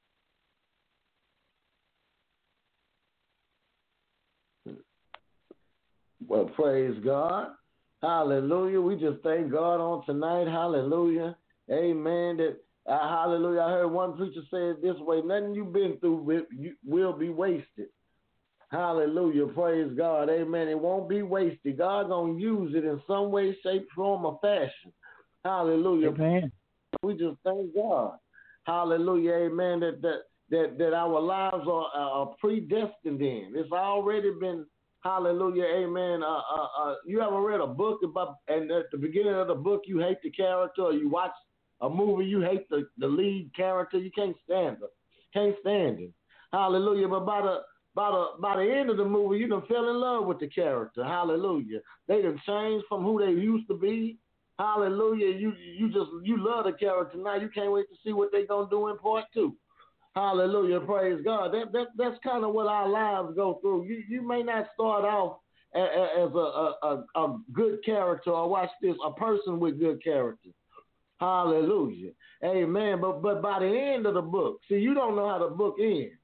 Well, praise God. Hallelujah. We just thank God on tonight. Hallelujah. Amen. That uh, hallelujah. I heard one preacher say it this way: nothing you've been through will, you, will be wasted. Hallelujah. Praise God. Amen. It won't be wasted. God's going to use it in some way, shape, form, or fashion. Hallelujah. Amen. We just thank God. Hallelujah. Amen. That that that, that our lives are, are predestined in. It's already been. Hallelujah, amen. Uh, uh, uh, you ever read a book about, and at the beginning of the book, you hate the character, or you watch a movie, you hate the, the lead character, you can't stand her, can't stand him. Hallelujah. But by the by the by the end of the movie, you done fell in love with the character. Hallelujah. They done changed from who they used to be. Hallelujah. You you just you love the character now. You can't wait to see what they gonna do in part two. Hallelujah, praise God. That, that that's kind of what our lives go through. You you may not start off as, as a, a, a, a good character, or watch this, a person with good character. Hallelujah, amen. But but by the end of the book, see, you don't know how the book ends.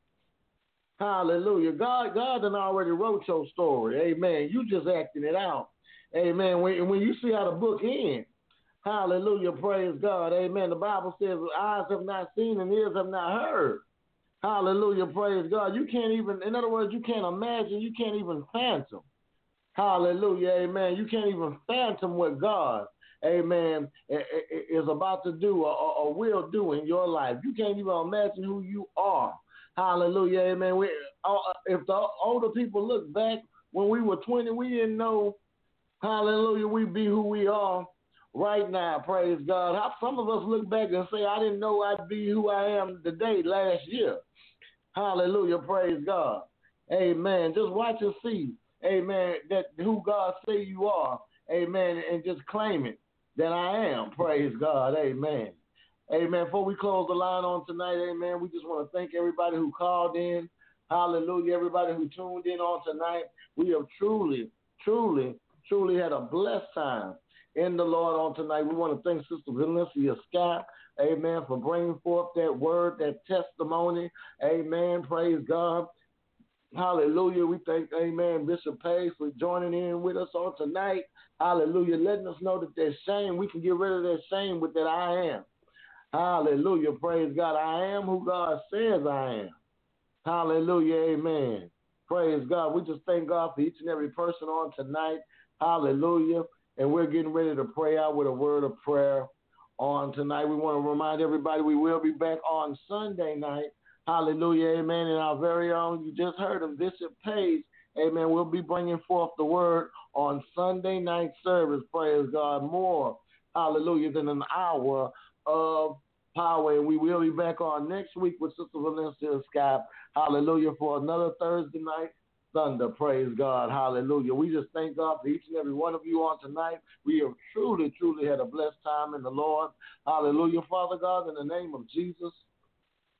Hallelujah. God God done already wrote your story. Amen. You just acting it out. Amen. When when you see how the book ends. Hallelujah, praise God, amen. The Bible says eyes have not seen and ears have not heard. Hallelujah, praise God. You can't even, in other words, you can't imagine, you can't even phantom. Hallelujah, amen. You can't even phantom what God, amen, is about to do or, or will do in your life. You can't even imagine who you are. Hallelujah, amen. We, if the older people look back, when we were twenty, we didn't know, hallelujah, we'd be who we are right now, praise God. How some of us look back and say, I didn't know I'd be who I am today last year. Hallelujah, praise God. Amen. Just watch and see, amen, that who God say you are, amen, and just claim it that I am, praise God, amen. Amen. Before we close the line on tonight, amen, we just want to thank everybody who called in. Hallelujah, everybody who tuned in on tonight. We have truly, truly, truly had a blessed time in the Lord on tonight. We want to thank Sister Valencia Scott, amen, for bringing forth that word, that testimony, amen, praise God. Hallelujah. We thank, amen, Bishop Page for joining in with us on tonight. Hallelujah. Letting us know that that shame, we can get rid of that shame with that I am. Hallelujah. Praise God. I am who God says I am. Hallelujah. Amen. Praise God. We just thank God for each and every person on tonight. Hallelujah. And we're getting ready to pray out with a word of prayer on tonight. We want to remind everybody we will be back on Sunday night. Hallelujah, amen. And our very own, you just heard him, Bishop Page, amen, we'll be bringing forth the word on Sunday night service, praise God, more, hallelujah, than an hour of power. And we will be back on next week with Sister Valencia Scott, hallelujah, for another Thursday night thunder, praise God, hallelujah. We just thank God for each and every one of you on tonight. We have truly, truly had a blessed time in the Lord. Hallelujah, Father God, in the name of Jesus.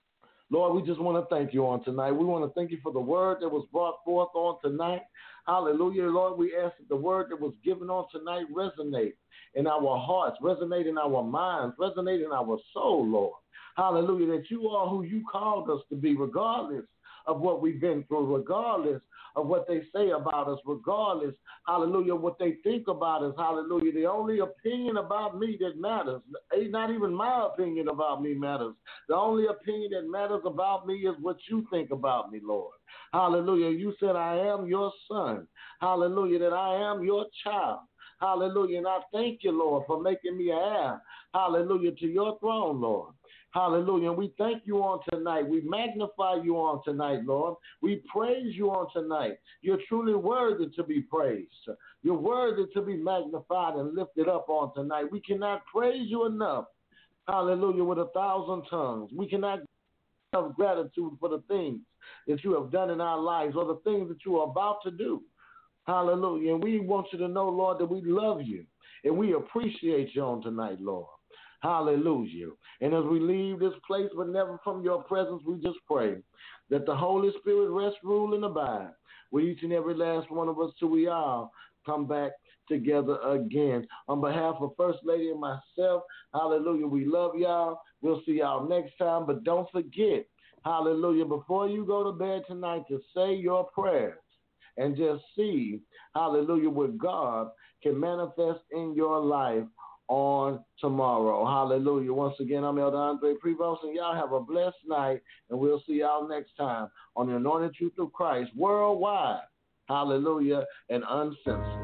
Lord, we just want to thank you on tonight. We want to thank you for the word that was brought forth on tonight. Hallelujah, Lord. We ask that the word that was given on tonight resonate in our hearts, resonate in our minds, resonate in our soul, Lord. Hallelujah, that you are who you called us to be, regardless of what we've been through, regardless of what they say about us, regardless, hallelujah, what they think about us, hallelujah. The only opinion about me that matters, not even my opinion about me matters. The only opinion that matters about me is what you think about me, Lord. Hallelujah. You said I am your son. Hallelujah, that I am your child. Hallelujah. And I thank you, Lord, for making me an heir. Hallelujah, to your throne, Lord. Hallelujah. And we thank you on tonight. We magnify you on tonight, Lord. We praise you on tonight. You're truly worthy to be praised. You're worthy to be magnified and lifted up on tonight. We cannot praise you enough. Hallelujah. With a thousand tongues. We cannot have gratitude for the things that you have done in our lives or the things that you are about to do. Hallelujah. And we want you to know, Lord, that we love you and we appreciate you on tonight, Lord. Hallelujah. And as we leave this place, but never from your presence, we just pray that the Holy Spirit rest, rule, and abide with each and every last one of us till we all come back together again. On behalf of First Lady and myself, hallelujah, we love y'all. We'll see y'all next time. But don't forget, hallelujah, before you go to bed tonight, to say your prayers and just see, hallelujah, what God can manifest in your life on tomorrow. Hallelujah. Once again, I'm Elder Andre Prevost, and y'all have a blessed night, and we'll see y'all next time on the Anointed Truth of Christ worldwide. Hallelujah, and uncensored.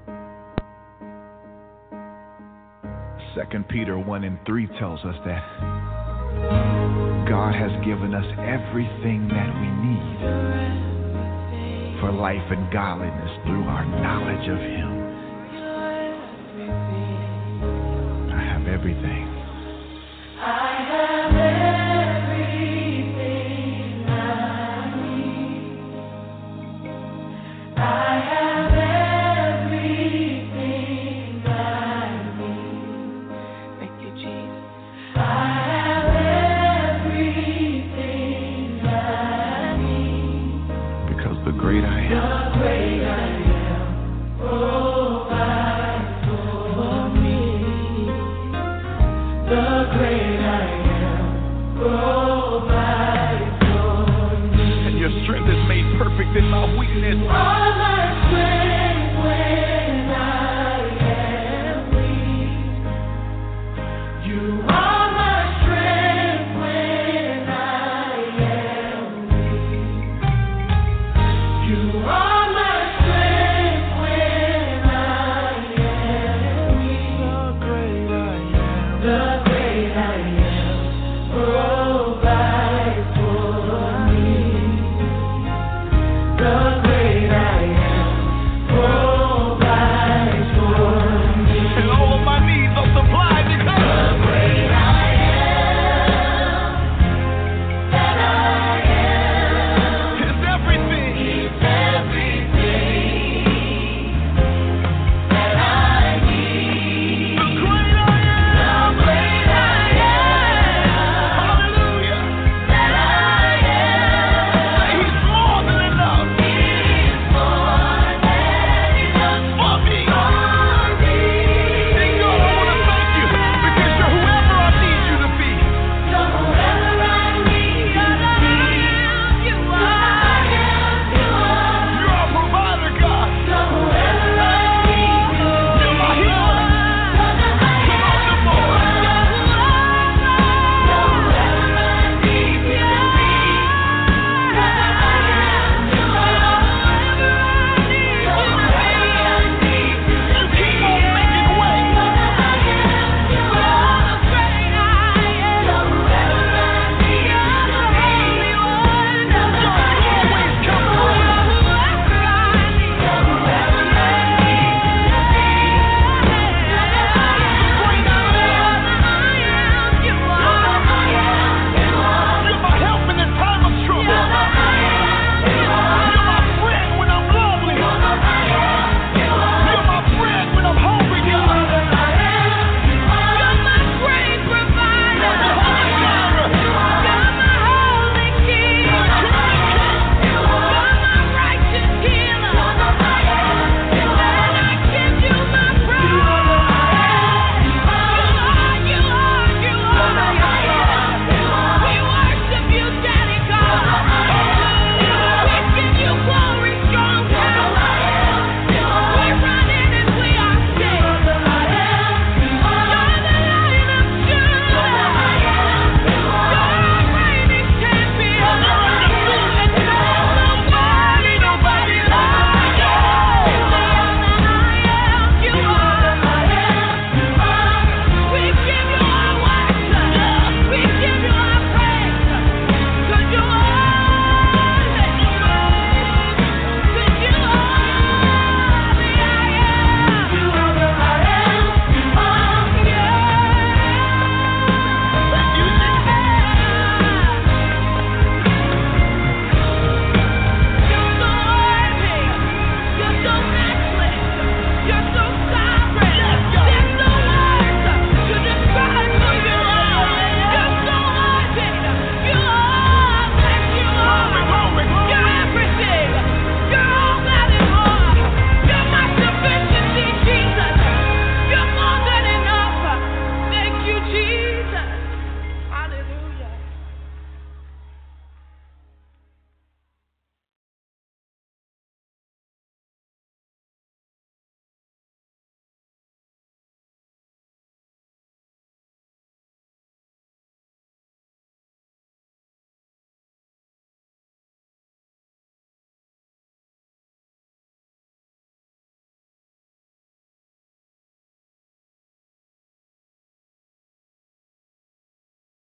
Second Peter one and three tells us that God has given us everything that we need for life and godliness through our knowledge of Him. Everything. I have everything I need. I have everything I need. Thank you, Jesus. I have everything I need. Because the great I am. The great I am. Provide for me. The great I am, provide for me. And your strength is made perfect in my weakness. All my strength.